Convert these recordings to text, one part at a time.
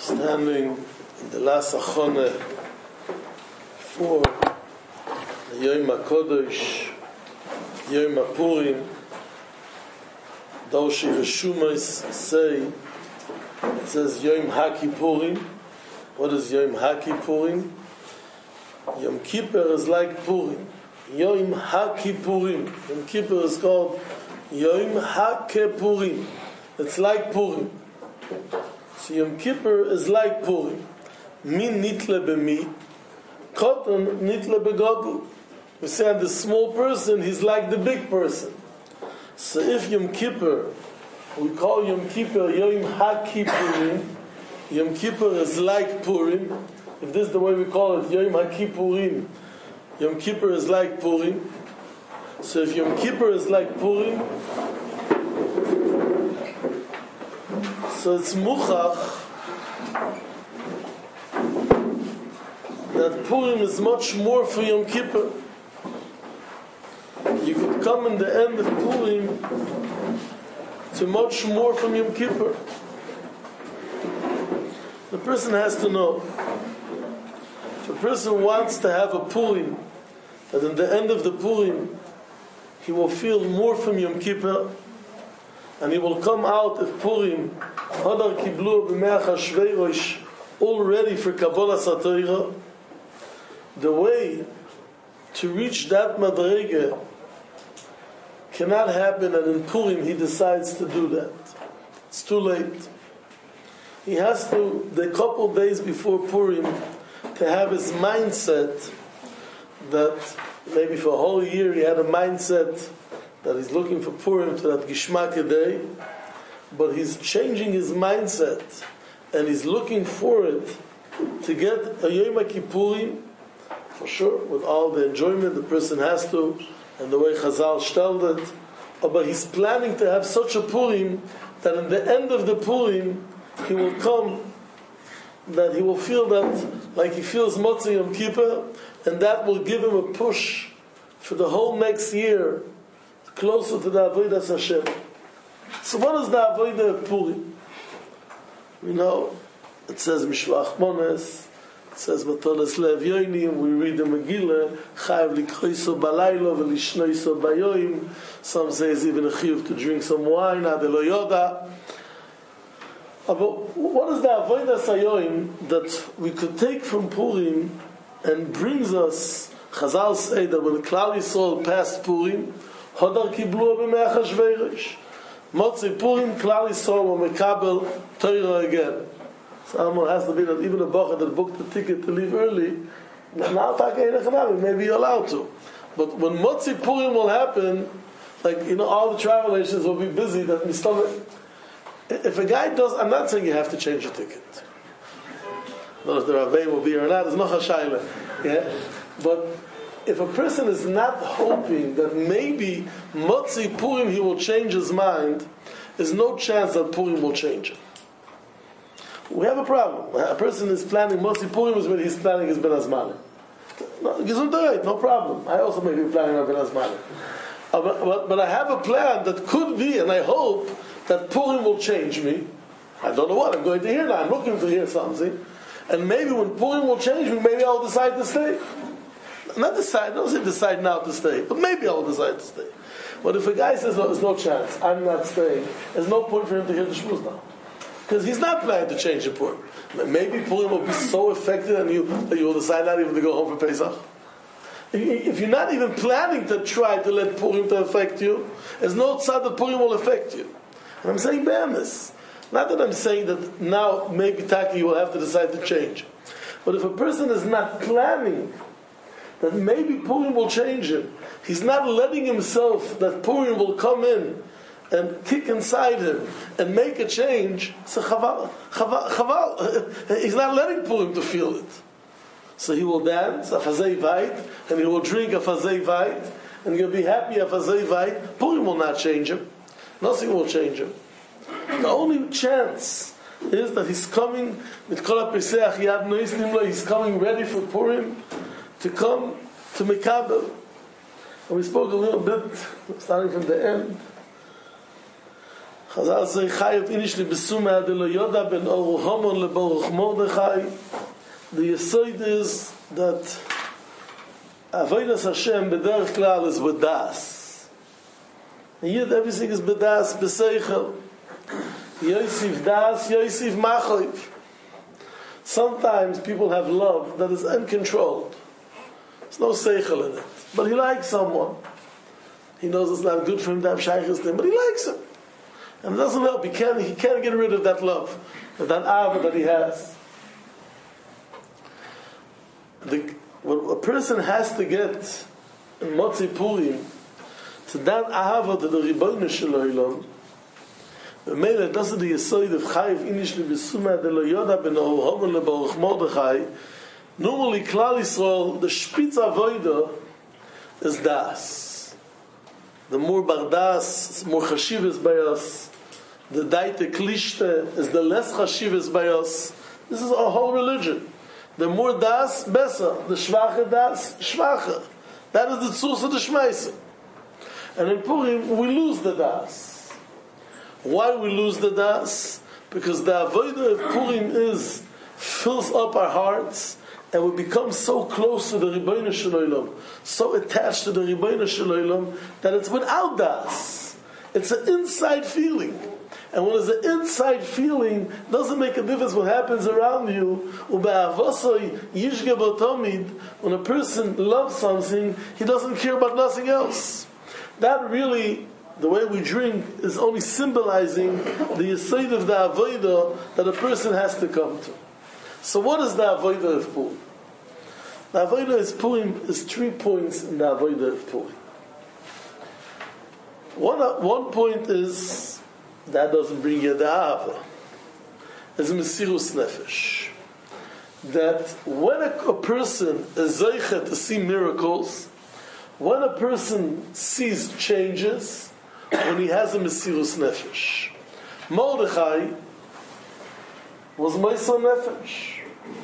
standing in the last achone for Yom HaKodesh, Yom HaPurim. Those Shirashumas say, it says Yom HaKippurim. What is Yom HaKippurim? Yom Kippur is like Purim. Yom HaKippurim. Yom Kippur is called Yom HaKippurim. It's like Purim. So Yom Kippur is like Purim. Min nitle b'mi, koton nitle b'godl. We say the small person, he's like the big person. So if Yom Kippur, we call Yom Kippur Yom HaKippurim, Yom Kippur is like Purim. If this is the way we call it, Yom HaKippurim, Yom Kippur is like Purim. So if Yom Kippur is like Purim, so it's muchach that Purim is much more for Yom Kippur. You could come in the end of Purim to much more from Yom Kippur. The person has to know. If a person wants to have a Purim, that in the end of the Purim he will feel more from Yom Kippur, and he will come out of Purim Hadar Kiblu b'Meach HaShvei Rosh, all ready for Kabbalah Satira. The way to reach that madrege cannot happen, and in Purim he decides to do that. It's too late. He has to, the couple days before Purim, to have his mindset that maybe for a whole year he had a mindset that he's looking for Purim to that Gishmak day, but he's changing his mindset and he's looking for it to get a Yom HaKippurim, for sure, with all the enjoyment the person has to, and the way Chazal stelled it. But he's planning to have such a Purim that in the end of the Purim he will come, that he will feel that like he feels Motzei Yom Kippur, and that will give him a push for the whole next year closer to the Avodas Hashem. So what is the Avodah of Purim? We know it says Mishloach Mones, it says Matolas Lev Yoinim, we read the Megillah, Chayav Likhoiso Balaylo Velishnoiso Bayoim. Some say it's even a chiyuv to drink some wine, Adelo Yoda. But what is the Avodah Sayoim that we could take from Purim and brings us, Chazal say that when Klal Yisrael passed Purim, Hadar Kiblu b'Meach HaShvei Rosh, Motzei Purim, Klal Yisrael will mekabel Torah again. Someone has to be that even a bacher that booked the ticket to leave early, now maybe you're allowed to. But when Motzei Purim will happen, like, all the travel agents will be busy, that if a guy does, I'm not saying you have to change your ticket. Not if the Rabbein will be here or not, it's not Hashayla. Yeah? But if a person is not hoping that maybe Motzei Purim he will change his mind, there's no chance that Purim will change him. We have a problem. A person is planning Motzei Purim is when he's planning his Ben Azmanim. No problem. I also may be planning my Ben Azmanim. But I have a plan that could be, and I hope that Purim will change me. I don't know what I'm going to hear now. I'm looking to hear something. And maybe when Purim will change me, maybe I'll decide to stay. Not decide, don't say decide now to stay, but maybe I'll decide to stay. But if a guy says, no, there's no chance, I'm not staying, there's no point for him to hear the shmuz now. Because he's not planning to change the Purim. Maybe Purim will be so affected and that you will decide not even to go home for Pesach. If you're not even planning to try to let Purim to affect you, there's no tzad that Purim will affect you. And I'm saying be'emes. Not that I'm saying that now maybe Taki you will have to decide to change. But if a person is not planning that maybe Purim will change him, he's not letting himself that Purim will come in and kick inside him and make a change, so chaval. He's not letting Purim to feel it. So he will dance a Fazei Vait, and he will drink a Fazei Vait, and he'll be happy a Fazei Vait. Purim will not change him. Nothing will change him. The only chance is that he's coming with Kol HaPeseach Yad Nois Nimlo, he's coming ready for Purim to come to Mekabel. And we spoke a little bit, starting from the end. Chazal say, Chayev inishli besuma de lo yoda ben oru homon le Baruch Mordechai. The yesod is that Avodas Hashem b'derech klal is with das. And yet everything is b'das, b'seichel. Yosef das, Yosef machoiv. Sometimes people have love that is uncontrolled. There's no seichel in it. But he likes someone. He knows it's not good for him to have shaykhs to him, but he likes him. And it doesn't help. He can't get rid of that love, of that ava that he has. What a person has to get in Motzi Purim, to that ava to the Ribono Shel Olam, the Mele doesn't the Yesod of Chayev Inish Li Besuma de Lo Yoda Ben Oru Homon Le Baruch Mordechai. Normally, Klal Yisrael, the Spitz Avoda is das. The more bardas, more chashivas by us. The daite klishte is the less chashivas by us. This is our whole religion. The more das, better. The schwache das, schwacher. That is the source of the shmeise. And in Purim, we lose the das. Why we lose the das? Because the avodah of Purim fills up our hearts, and we become so close to the Ribono Shel Olam, so attached to the Ribono Shel Olam, that it's without das. It's an inside feeling. And when it's an inside feeling, it doesn't make a difference what happens around you. When a person loves something, he doesn't care about nothing else. That really, the way we drink, is only symbolizing the yesod of the avodah that a person has to come to. So what is the avodah of Purim? The avodah of Purim is 3 points in the avodah of Purim. One point is, that doesn't bring you the Ahava. It's Mesirus Nefesh. That when a person is zeicha to see miracles, when a person sees changes, when he has a Mesirus Nefesh. Mordechai was Moisar Nefesh.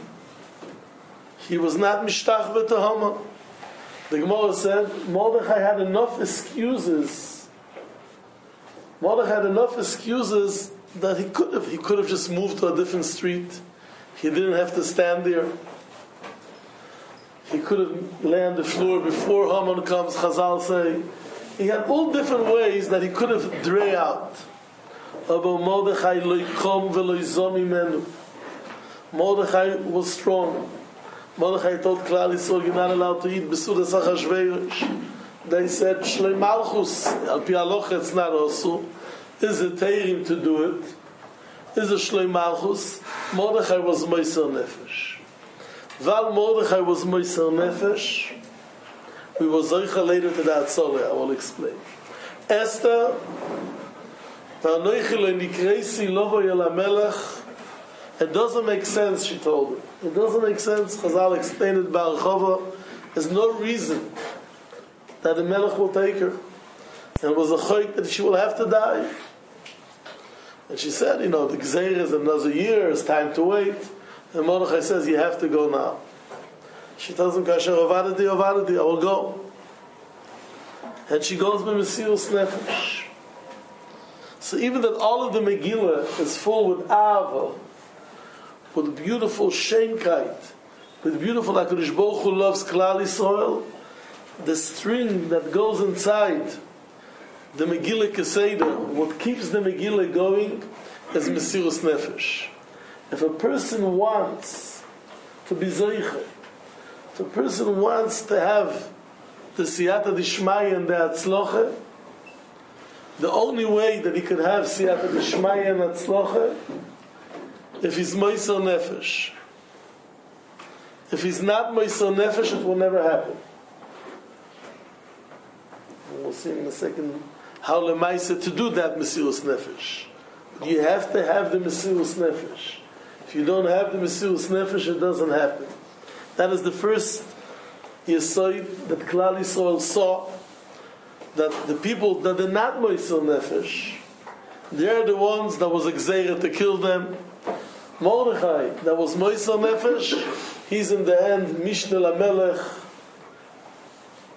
He was not Mishtach V'Tahama. The Gemara said Mordechai had enough excuses. Mordechai had enough excuses that he could have just moved to a different street. He didn't have to stand there. He could have lay on the floor before Haman comes, Chazal say. He had all different ways that he could have dray out. Mordechai was strong. Mordechai told Klal Yisrael, you're not allowed to eat Besudas Achashverosh. They said, Shlei Malchus, al pi halacha it's not also. Is it teirim to do it? Is it Shlei Malchus? Mordechai was Moisar Nefesh. While Mordechai was Moisar Nefesh, we were Zoicha later to the Atzoleh, I will explain. Esther, V'anoichi le'nikreisi lovo yel HaMelech. It doesn't make sense, she told him. It doesn't make sense. Chazal explained it by Archova. There's no reason that the Melech will take her. And it was a chayk that she will have to die. And she said, the Gzeir is another year, it's time to wait. And Mordechai says, you have to go now. She tells him, Kasher avadati, I will go. And she goes by Mesirus Nefesh. So even that all of the Megillah is full with Ava, with beautiful Shenkite, with beautiful HaKadosh Baruch Hu loves Klal Yisrael, the string that goes inside the Megillah Keseder, what keeps the Megillah going, is Mesirus Nefesh. If a person wants to be Zeicha, if a person wants to have the Siyata Dishmaya and the Atzlocha, the only way that he could have Siyata Dishmaya and Atzlocha, if he's Moisar Nefesh. If he's not Moisar Nefesh, it will never happen. We'll see in a second how Lemaisa to do that Mesirus Nefesh. You have to have the Mesirus Nefesh. If you don't have the Mesirus Nefesh, it doesn't happen. That is the first Yesod that Klal Yisrael saw, that the people that are not Moisar Nefesh, they're the ones that was exered to kill them. Mordechai, that was Moisar Nefesh, he's in the end Mishneh LaMelech,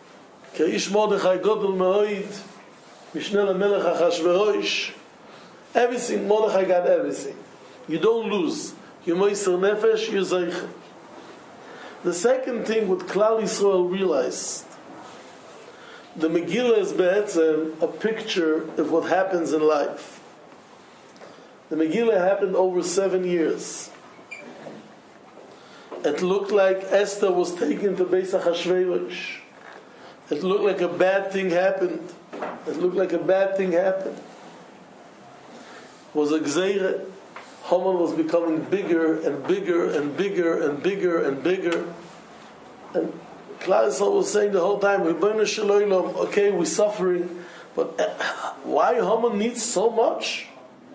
Keish Mordechai Godol Me'oid, Mishneh LaMelech Achashverosh. Everything, Mordechai got everything. You don't lose. You moiser nefesh, you zeichen. The second thing what Klal Yisrael realized, the Megillah is be'etzem a picture of what happens in life. The Megillah happened over 7 years. It looked like Esther was taken to Beis Achashverosh. It looked like a bad thing happened. It looked like a bad thing happened. It was a gzeira. Haman was becoming bigger and bigger and bigger and bigger and bigger. And Klal Yisrael was saying the whole time, Ribono Shel Olam, okay, we're suffering, but why Haman needs so much?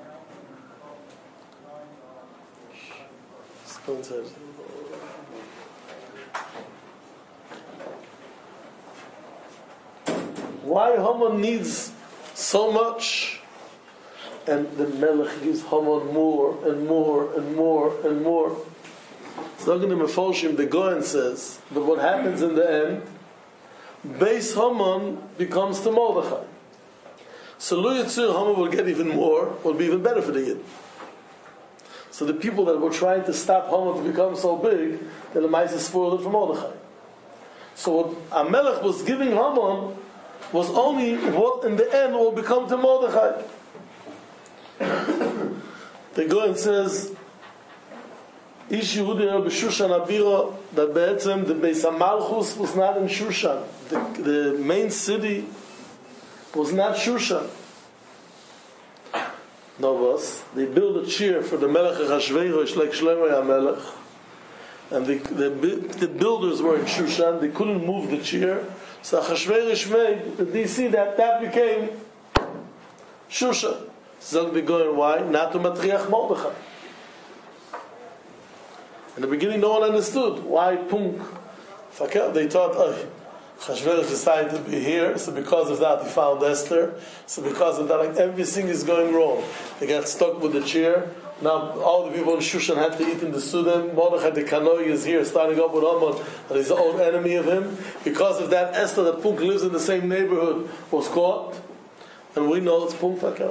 Why Haman needs so much? And the Melech gives Haman more and more and more and more. So in the Mefolshim, the Goyen says that what happens in the end, Beis Haman becomes to Mordechai. So Lo Yitzir Haman will get even more, will be even better for the Yid. So the people that were trying to stop Haman to become so big, the Lemaisa spoiled it for Mordechai. So what Amelech was giving Haman was only what in the end will become to Mordechai. The Goyen says, Ish Yehudi b'Shushan Abira, that Be'etzem the Beis HaMalchus was not in Shushan. The main city was not Shushan. No, they built a chair for the Melech Achashverosh like Shlomo HaMelech, and the builders were in Shushan. They couldn't move the chair, so Achashverosh made the DC that became Shushan. So they're going, why? Not to Matriach Mordechai. In the beginning, no one understood why Punk. They thought, Achashverosh decided to be here, so because of that he found Esther. So because of that, like, everything is going wrong. They got stuck with the chair. Now all the people in Shushan had to eat in the Sudan. Mordechai the Kanoi is here, starting up with Haman, and he's the old enemy of him. Because of that, Esther, that Punk lives in the same neighborhood, was caught. And we know it's Punk Fakir.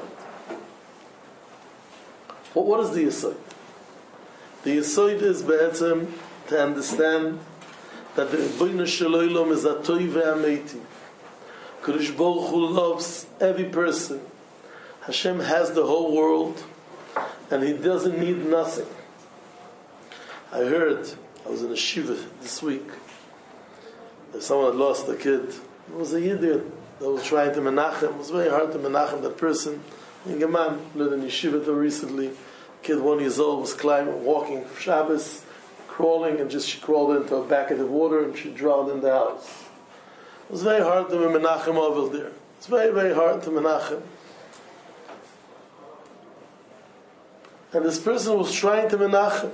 But what is the Yesod? The Yesod is be'etzem to understand that the Ribono Shel Olam is a toiv ve'ameiti. Kadosh Baruch Hu loves every person. Hashem has the whole world, and He doesn't need nothing. I was in a shiva this week. Someone had lost a kid. It was a Yid that was trying to menachem. It was very hard to menachem that person. In Geman, lived in yeshiva till recently. Kid 1 years old was walking for Shabbos, crawling, and she crawled into a bucket of water and she drowned in the house. It was very hard to menachem over there. It's very, very hard to menachem. And this person was trying to menachem.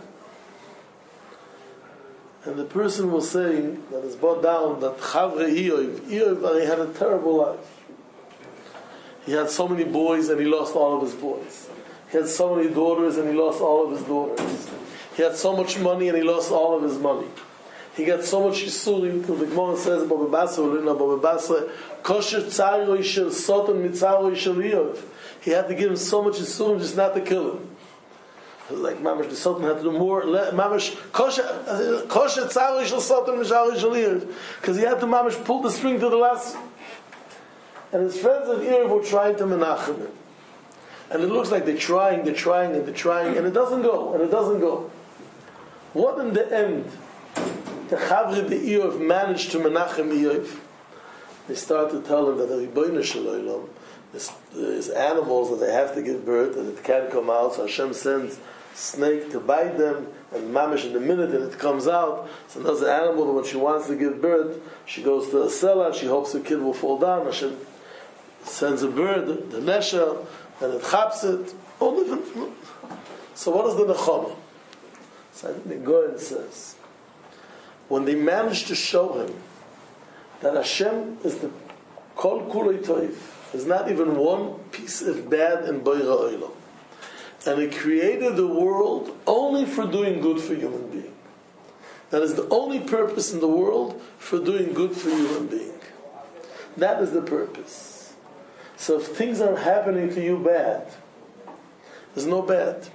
And the person was saying that it's brought down that Chavre Iyov, he had a terrible life. He had so many boys and he lost all of his boys. He had so many daughters and he lost all of his daughters. He had so much money and he lost all of his money. He got so much yisurim till the Gemara says, Baba Basra, kosher tzaroi shel sotan mitzaroi shel Iyov. He had to give him so much yisurim just not to kill him. It was like Mamash, the Sultan had to do more. Mamash, kosher tzaroi shel sotan mitzaroi shel Iyov. Because he had to Mamash pull the string to the last. And his friends of Iyov were trying to menachem him. And it looks like they're trying, and it doesn't go. What in the end, the Chavre de Iyov managed to menachem Iyov? They start to tell him that the Ribono Shel Olam, there's animals that they have to give birth, and it can't come out, so Hashem sends snake to bite them, and mamish in the minute that it comes out, so there's an animal that when she wants to give birth, she goes to a cellar, she hopes the kid will fall down, Hashem sends a bird, the nesher, and it chaps it, all different. So what is the nechama? So I think the Goyen says, when they managed to show him that Hashem is the kol kulei toiv, there's not even one piece of bad in Boira Olam, and He created the world only for doing good for human being. That is the only purpose in the world, for doing good for human being. That is the purpose. So if things are happening to you bad, There's no bad.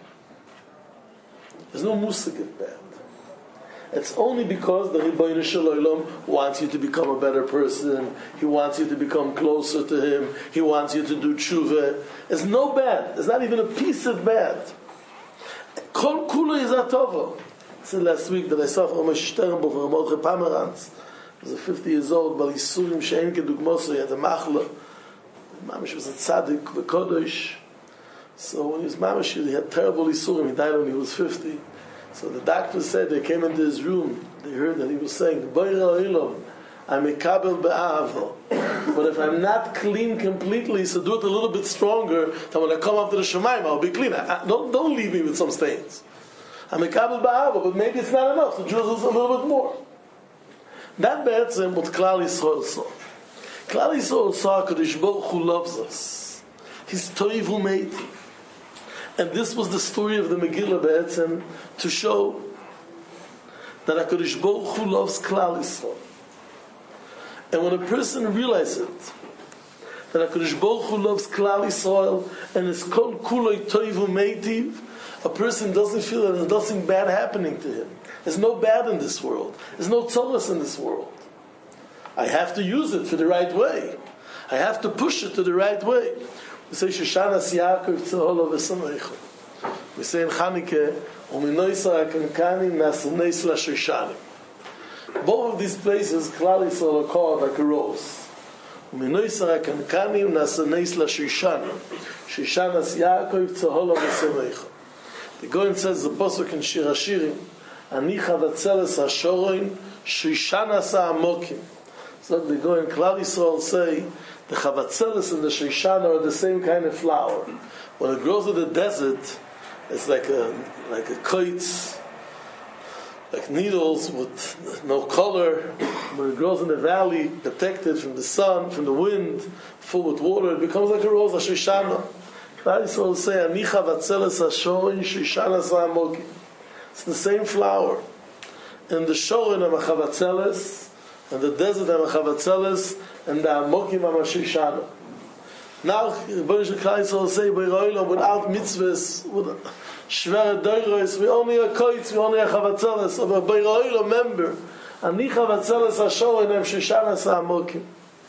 There's no musig of bad. It's only because the Ribbono Shel Olam wants you to become a better person. He wants you to become closer to Him. He wants you to do tshuva. There's no bad. There's not even a piece of bad. Kol kula is atova. I said last week that I saw from a Sternbuch from Mordechai Pomerantz. He was 50 years old, but he saw him she'en kedugmoso. He had a machla. Mamish was a tzaddik, v'kodesh. So when he was mamish, he had terrible isurim. He died when he was 50. So the doctor said they came into his room. They heard that he was saying, I'm a kabel be'avo. But if I'm not clean completely, so do it a little bit stronger, then when I come up to the Shemaim, I'll be clean. Don't leave me with some stains. I'm a kabel be'avo, but maybe it's not enough. So just a little bit more. That be'etzem what Klal Yisrael saw. Klal Yisrael saw HaKadosh Baruch Hu loves us. He's toiv u'meiti. And this was the story of the Megillah Be'etzem to show that HaKadosh Baruch Hu loves Klal Yisrael. And when a person realizes it, that HaKadosh Baruch Hu loves Klal Yisrael and is kol kuloi toiv u'meitiv, a person doesn't feel that there's nothing bad happening to him. There's no bad in this world. There's no tzolas in this world. I have to use it for the right way. I have to push it to the right way. We say Shoshanas Yaakov Tzaholo V'Sameicho. We say in Chanukah, Uminoisar HaKankanim Nasuneis LaShoshanim. Both of these places, Klal Yisrael are called like a rose. Uminoisar HaKankanim Nasuneis LaShoshanim. Shoshanas Yaakov Tzaholo V'Sameicho. The Goyen says the pasuk in Shir Hashirim, Ani Chavatzeles HaShoroin Shoshanas HaAmokim. So the Goyen Klal Yisrael say the Chavatzeles and the Shoshana are the same kind of flower. When it grows in the desert, it's like a koitz, like needles with no color. When it grows in the valley, protected from the sun, from the wind, full with water, it becomes like a rose, a Shoshana. Klal Yisrael say, Ani Chavatzeles HaShorin Shoshana Sa'amokim. It's the same flower. In the Shorin of a Chavatzeles, and the desert of a Chavatzeles, and the Amokim of a Shoshana. Now, the Baruch Klal Yisrael say, without mitzvahs, with shvere doiros, we only a koitz, we only a Chavatzeles, of a Beiroilo member, Ani Chavatzeles HaShorin Em Shoshana Sa'amokim.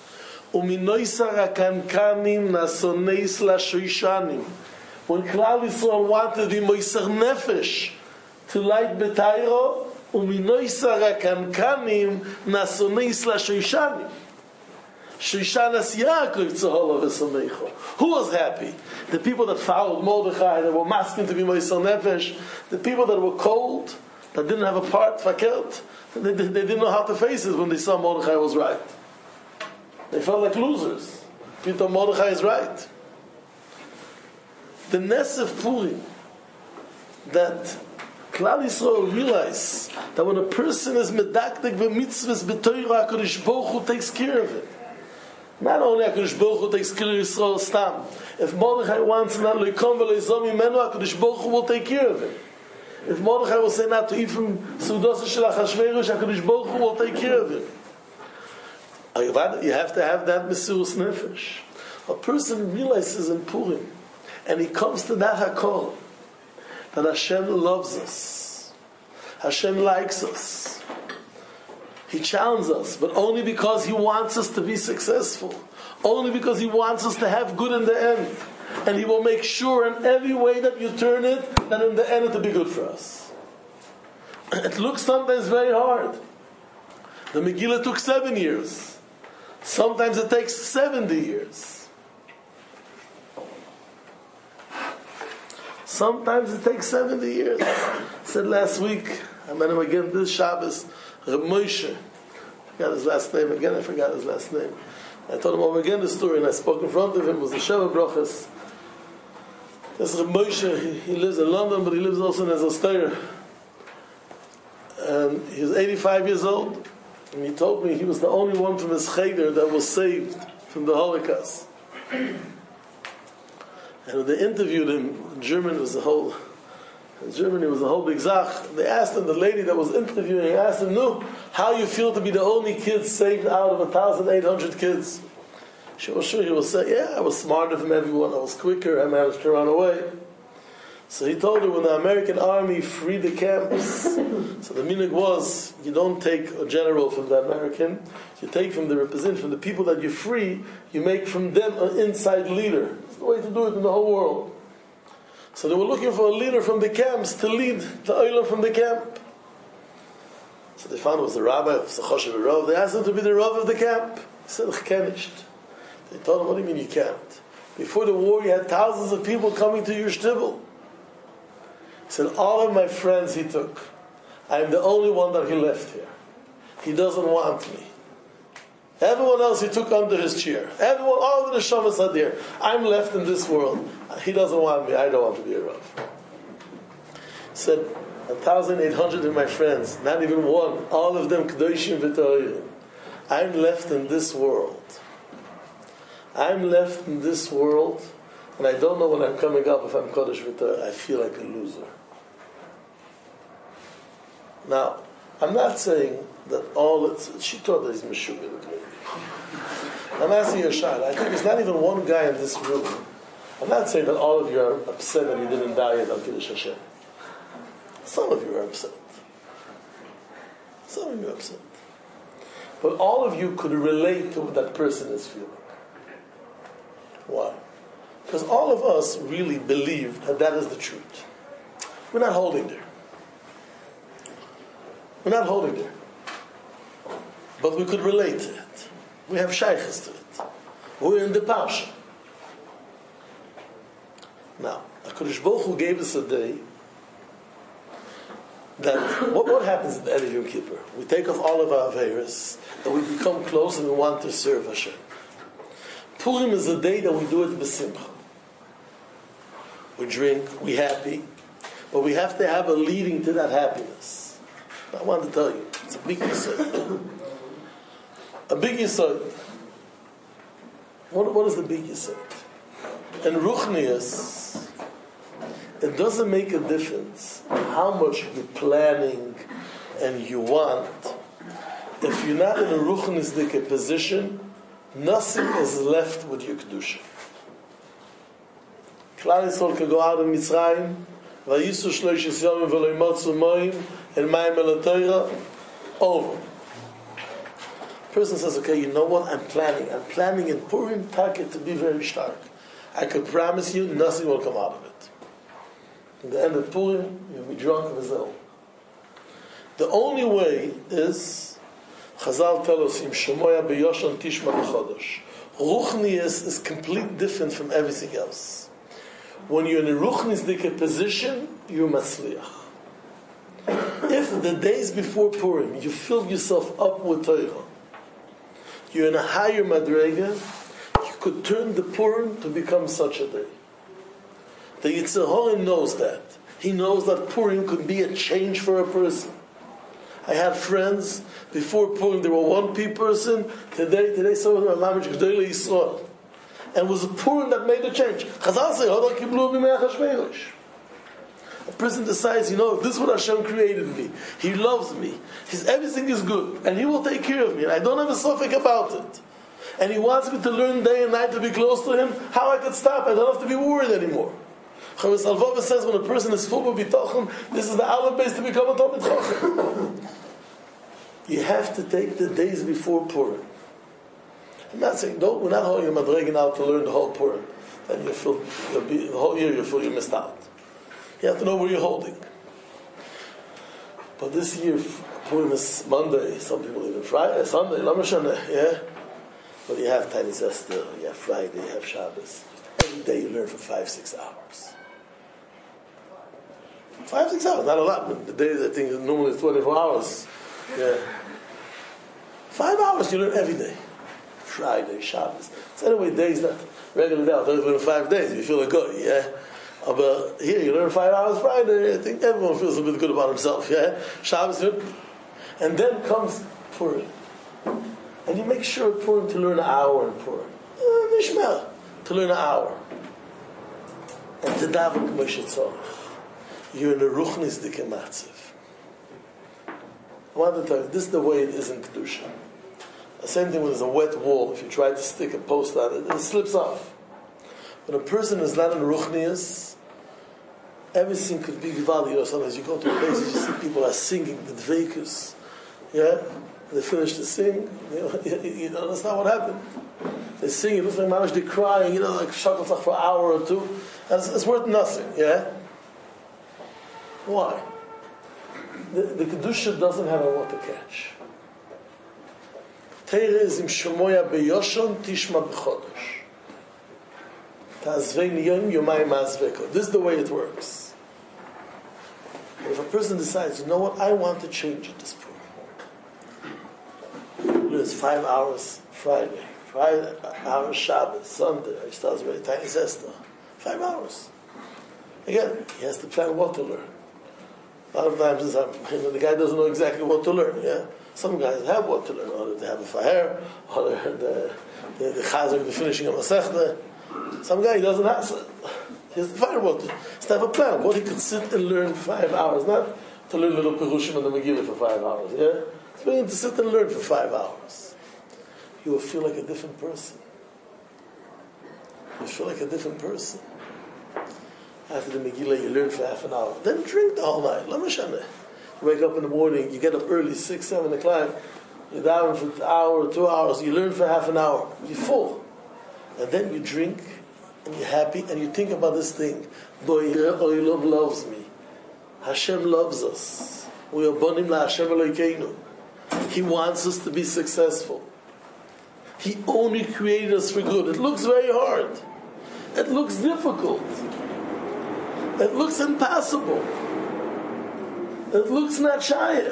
Uminoisar HaKankanim Nasoneis LaShoshanim. When Klal Yisrael wanted the Moisar Nefesh to light B'Tairo, Uminoisar HaKankanim Nasoneis LaShoshanim. Shoshanas Yaakov Tzaholo V'Sameicho. Who was happy? The people that followed Mordechai, that were masking to be Moisar Nefesh, the people that were cold, that didn't have a part, fakelt, they didn't know how to face it when they saw Mordechai was right. They felt like losers. People thought Mordechai is right. The Nes of Purim, that Klal Yisrael realize that when a person is medakdek v'mitzvahs b'toira, HaKadosh Baruch Hu takes care of it. Not only HaKadosh Baruch Hu takes care of Yisrael stam. If Mordechai wants not loikom v'loizom imenu, HaKadosh Baruch Hu will take care of it. If Mordechai will say not to eat from Sudos shel Achashverosh, HaKadosh Baruch Hu will take care of it. You have to have that Mesiras Nefesh. A person realizes in Purim, and he comes to that Hakol, that Hashem loves us. Hashem likes us. He challenges us, but only because He wants us to be successful. Only because He wants us to have good in the end. And He will make sure in every way that you turn it, that in the end it will be good for us. It looks sometimes very hard. The Megillah took 7 years. Sometimes it takes 70 years. Sometimes it takes 70 years. I said last week, I met him again this Shabbos, Reb Moshe. I forgot his last name again, I forgot his last name. I told him over again the story, and I spoke in front of him. It was the Sheva Brachas. This Reb Moshe, he lives in London, but he lives also in Ezostera. And he's 85 years old. And he told me he was the only one from his cheder that was saved from the Holocaust. And when they interviewed him, in Germany was a whole big zach. They asked him, the lady that was interviewing, asked him, no, how you feel to be the only kid saved out of 1,800 kids? She was sure he will say, yeah, I was smarter than everyone, I was quicker, I managed to run away. So he told her when the American army freed the camps, so the minhag was, you don't take a general from the American, you take from the representative, from the people that you free, you make from them an inside leader. It's the way to do it in the whole world. So they were looking for a leader from the camps to lead the oilam from the camp. So they found it was the rabbi, it was the choshev rav. They asked him to be the rav of the camp. He said, "Ich kann nicht." They told him, "What do you mean you can't? Before the war, you had thousands of people coming to your shtibel." He said, "All of my friends he took. I'm the only one that he left here. He doesn't want me. Everyone else he took under his chair. Everyone, all of the neshamas are there. I'm left in this world. He doesn't want me. I don't want to be a rav." He said, 1,800 of my friends, not even one, all of them kedoshim v'toirim. I'm left in this world. I'm left in this world, and I don't know when I'm coming up if I'm kodesh v'toirim. I feel like a loser." Now, I'm not saying that all she thought that he's meshugah. I'm asking you a shot. I think there's not even one guy in this room. I'm not saying that all of you are upset that he didn't die at Al Kiddush Hashem. Some of you are upset. Some of you are upset. But all of you could relate to what that person is feeling. Why? Because all of us really believe that that is the truth. We're not holding there. We're not holding there. But we could relate to it. We have shaykhs to it. We're in the parsha. Now, HaKadosh Baruch Hu gave us a day that what happens at the end of Yom Kippur? We take off all of our aveiros and we become close and we want to serve Hashem. Purim is a day that we do it b'simcha. We drink, we happy, but we have to have a leading to that happiness. I want to tell you, it's a big yesod. A big yesod. What is the big yesod? In Ruchnius, it doesn't make a difference how much you're planning and you want. If you're not in a Ruchnisdike position, nothing is left with your Kedusha. Klal Yisrael can go out of Mitzrayim, Vayisu shloishes yomim v'lo yimotzu moim, and mayim el Torah, over. Person says, okay, you know what? I'm planning in Purim Taka to be very stark. I could promise you nothing will come out of it. In the end of Purim, you'll be drunk with zeal. The only way is, Chazal tell us, Im shemoya b'yoshon tishma b'chodosh. Ruchnius is completely different from everything else. When you're in a Ruchnisdike position, you're Masliach. If the days before Purim, you fill yourself up with Torah, you're in a higher Madrega, you could turn the Purim to become such a day. The Yetzer Hara knows that. He knows that Purim could be a change for a person. I had friends, before Purim there were 1P person, today some of them are Mamish G'dolei Yisrael. And it was a Purim that made a change. Chazal say, Hodar kiblu b'mei Achashverosh. A person decides, this is what Hashem created me. He loves me. Everything is good. And He will take care of me. And I don't have a suffix about it. And He wants me to learn day and night to be close to Him. How I could stop. I don't have to be worried anymore. Chavis Alvova says when a person is full of bitachon, this is the aleph base to become a Talmid Chacham. You have to take the days before Purim. I'm not saying, we're not holding a madrega now to learn the whole Purim. Then the whole year you feel you missed out. You have to know where you're holding. But this year, Purim is Monday, some people even Friday, Sunday, yeah? But you have Tiny Esther, you have Friday, you have Shabbos. Every day you learn for 5-6 hours. 5-6 hours, not a lot. The days I think normally is 24 hours. Yeah. 5 hours you learn every day. Friday, Shabbos. So anyway, days not regular day. I thought you learn 5 days. You feel good, yeah? But here you learn 5 hours Friday. I think everyone feels a bit good about himself, yeah? Shabbos, and then comes Purim. And you make sure at Purim to learn an hour in Purim. Nishma, to learn an hour. And to daven Moshe Tzorach. You're in a Ruchnisdike matziv. I want to tell you, this is the way it is in Kedusha. The same thing when there's a wet wall. If you try to stick a post on it, it slips off. When a person is not in Ruchnius, everything could be Givaldi. You know, sometimes you go to places, you see people are singing the Dveikus. Yeah? They finish to sing, you don't understand what happened. They sing, it looks like Mamash, they cry, like shakalach for an hour or two. And it's worth nothing, yeah? Why? The Kedusha doesn't have a water catch. Teire is im shemoya beyoshon tishma b'chodosh. Ta'azvein yom yomayim ma'azveko. This is the way it works. But if a person decides, you know what, I want to change at this point. It's 5 hours Friday, 5 hours Shabbos, Sunday, he starts very tiny siesta. 5 hours. Again, he has to plan what to learn. A lot of times the guy doesn't know exactly what to learn. Yeah, some guys have what to learn, or they have a faher, or the chazer is finishing a masechta. Some guy he doesn't have. He has to find what to. He has to have a plan. What he could sit and learn for 5 hours, not to learn little perushim and the Megillah for 5 hours. Yeah. It's beginning to sit and learn for 5 hours. You will feel like a different person. You feel like a different person. After the Megillah, you learn for half an hour. Then drink the whole night. You wake up in the morning, you get up early, 6, 7 o'clock, you're down for an hour or 2 hours, you learn for half an hour. You're full. And then you drink, and you're happy, and you think about this thing. Oilov loves me. Hashem loves us. We are bonim la Hashem Elokeinu. He wants us to be successful. He only created us for good. It looks very hard. It looks difficult. It looks impossible. It looks not shaykh.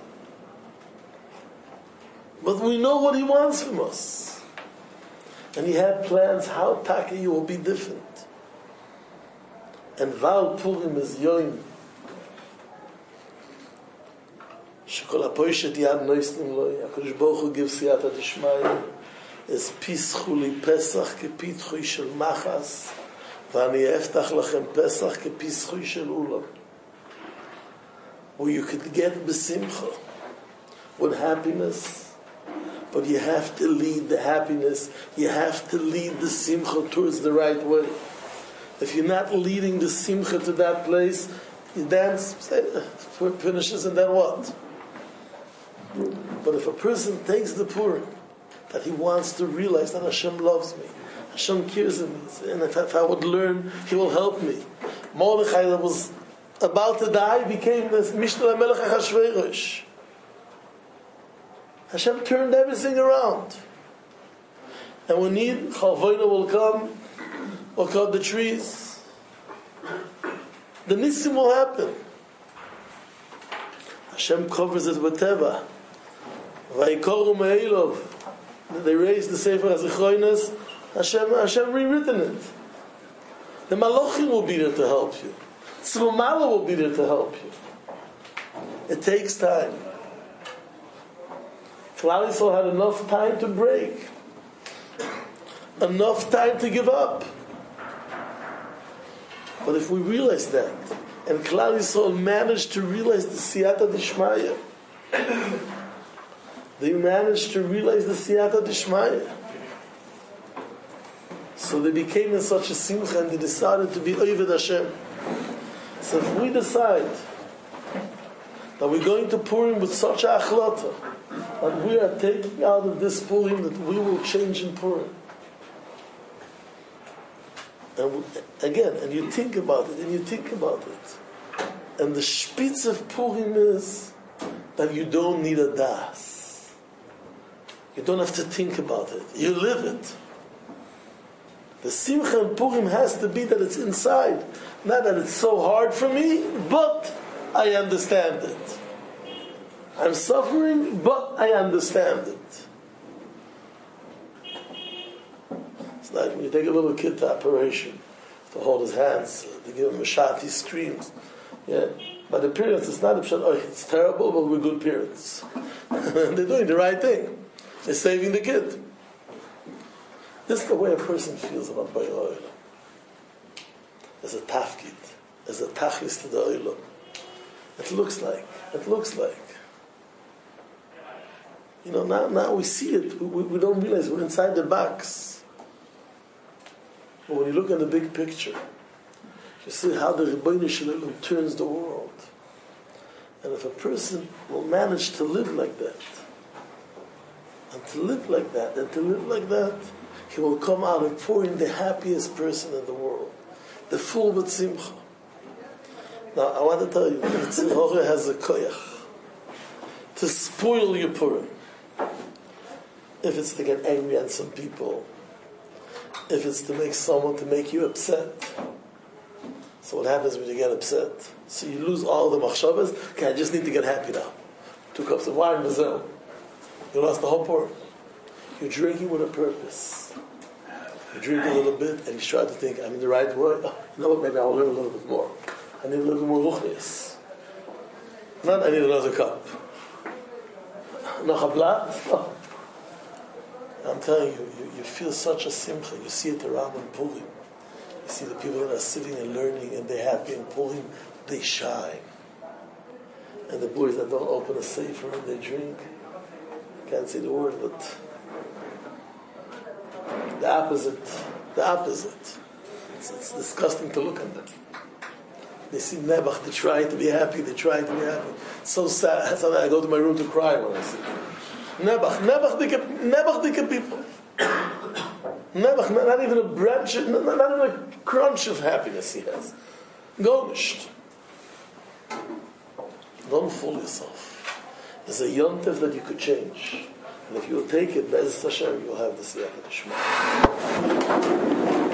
But we know what He wants from us. And He had plans how Taka you will be different. And Val Purim is Yoim. שכל הפוישת יד נויסנים לו, הקדוש ברוך הוא gives סייעתא דשמיא, אז פיסחו לי פסח כפיתחוי של מחס, ואני אפתח לכם פסח כפיסחוי של אולם. Where you could get besimcha, with happiness, but you have to lead the happiness, you have to lead the simcha towards the right way. If you're not leading the simcha to that place, you dance, finishes, and then what? But if a person takes the Purim, that he wants to realize that Hashem loves me, Hashem cares of me, and if I would learn, He will help me. Mordechai, that was about to die, became the Mishnah Melech Achashverosh. Hashem turned everything around. And we need Chalvoina will come, will cut the trees. The Nisim will happen. Hashem covers it with Teva. Vayikoru me'elov. They raised the Sefer HaZichronos. Hashem rewritten it. The Malachim will be there to help you. Tzvumala will be there to help you. It takes time. Klal Yisrael had enough time to break. Enough time to give up. But if we realize that, and Klal Yisrael managed to realize the Siyata Dishmaya, they managed to realize the Siyata Dishmaya. So they became in such a simcha and they decided to be Oved Hashem. So if we decide that we're going to Purim with such a achlata, that we are taking out of this Purim, that we will change in Purim. And again, and you think about it, and you think about it. And the spitz of Purim is that you don't need a das. You don't have to think about it. You live it. The Simcha in Purim has to be that it's inside. Not that it's so hard for me, but I understand it. I'm suffering, but I understand it. It's like when you take a little kid to operation, to hold his hands, to give him a shot, he screams. Yeah? But the parents, it's not a shot, oh, it's terrible, but we're good parents. They're doing the right thing. They're saving the kid. This is the way a person feels about Bayei Olam. As a tafkid, as a tachlis to the Olam. It looks like. You know, now we see it. We don't realize we're inside the box. But when you look at the big picture, You see how the Rebbeinu Shalom turns the world. And if a person will manage to live like that, and to live like that, and to live like that, he will come out of pouring the happiest person in the world, the full with simcha. Now, I want to tell you, the Tzimcha has a koyach to spoil your Purim. If it's to get angry at some people, if it's to make someone to make you upset. So what happens when you get upset? So you lose all the machshavas. Okay, I just need to get happy now. 2 cups of wine, Mazel. You lost the whole Purim. You're drinking with a purpose. You drink a little bit and you try to think, I'm in the right way. Oh, you know what, maybe I'll learn a little bit more. I need a little more ruchnius. Not I need another cup. Noch a blat? Oh. I'm telling you, you feel such a simcha. You see it around in Purim. You see the people that are sitting and learning and they're happy in Purim, they shine. And the boys that don't open a sefer and they drink, can't say the word, but the opposite. It's disgusting to look at them. They see Nebuch, they try to be happy, It's so sad. Sometimes I go to my room to cry when I see them. Nebuch, dike people. Nebuch, not even a branch, not even a crunch of happiness he has. Gonisht. Don't fool yourself. There's a yontev that you could change. And if you will take it, Be'ez Hashem, you'll have the siyata d'shma.